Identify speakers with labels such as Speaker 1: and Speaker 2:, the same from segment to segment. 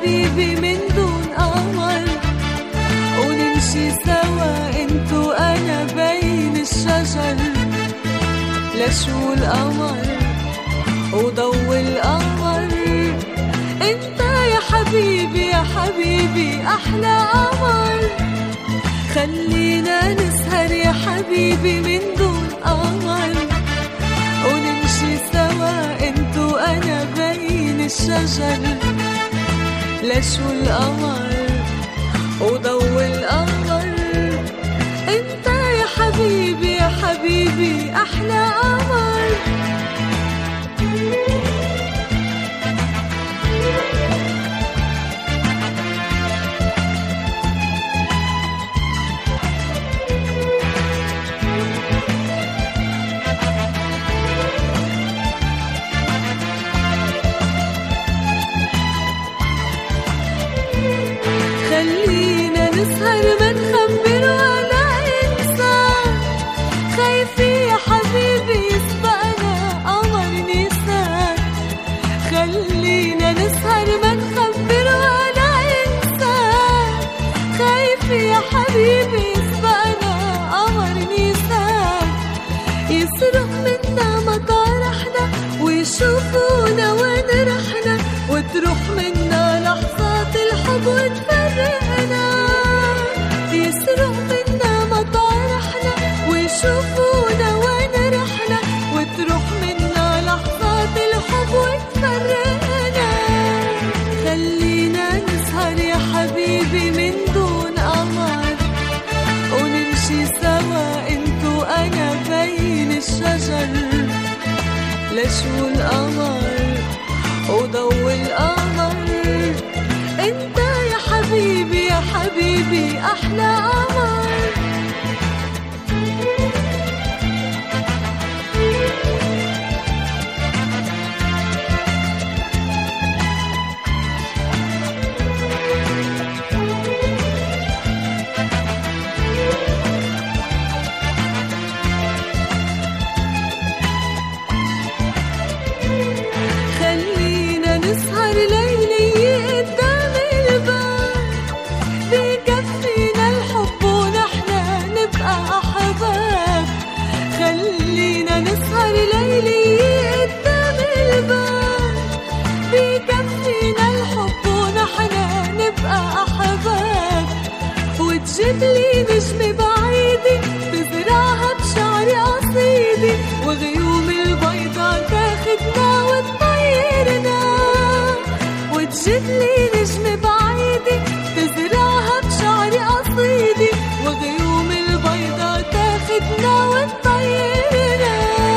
Speaker 1: حبيبي من دون قمر، ونمشي سوا انت وانا بين الشجر لشو القمر وضو القمر. انت يا حبيبي يا حبيبي احلى قمر، خلينا نسهر يا حبيبي من دون قمر، ونمشي سوا انت وانا بين الشجر لشو القمر وضو القمر. انت يا حبيبي يا حبيبي احلى قمر. خلينا نسهر ما نخبر ولا إنسان، خايفي يا حبيبي يسبقنا قمر نيسان. خلينا نسهر ما نخبر ولا إنسان، خايفي يا حبيبي يسبقنا قمر نيسان. يسرق منا مطارحنا ويشوفونا وين رحنا، وتروح منا لحظات الحب وتفرقنا. يسرق منا مطارحنا ويشوفونا وين رحنا، وتروح منا لحظات الحب وتفرقنا. خلينا نسهر يا حبيبي من دون قمر، ونمشي سوا انت وانا بين الشجر لشو القمر وضو القمر. انت يا حبيبي يا حبيبي احلى قمر. خلينا نسهر ليلي قدام الباب، بكفينا الحب ونحنا نبقى أحباب. خلينا نسهر ليلي قدام الباب، بكفينا الحب ونحنا نبقى أحباب. وتجيبلي نجمة بعيدة تزرعها بشعري قصيدي، وغيوم البيضة تاخدنا وتطيرنا. وتجيبلي نجمة بعيدة تزرعها بشعري قصيدي، وغيوم البيضة تاخدنا وتطيرنا.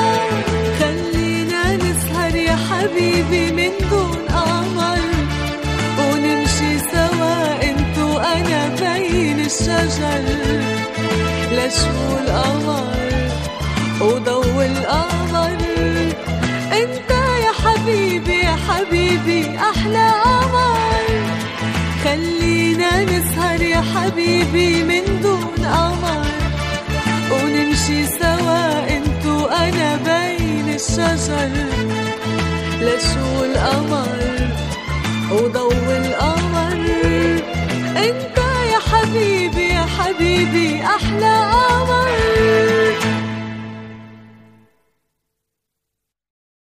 Speaker 1: خلينا نسهر يا حبيبي من دون قمر، ونمشي سوا انت وانا بين الشجر لشو القمر وضو القمر. انت يا حبيبي يا حبيبي احلى قمر، خلينا نسهر يا حبيبي من دون قمر، ونمشي سوا انت وانا بين الشجر لشو القمر وضو القمر. انت يا حبيبي يا حبيبي احلى قمر.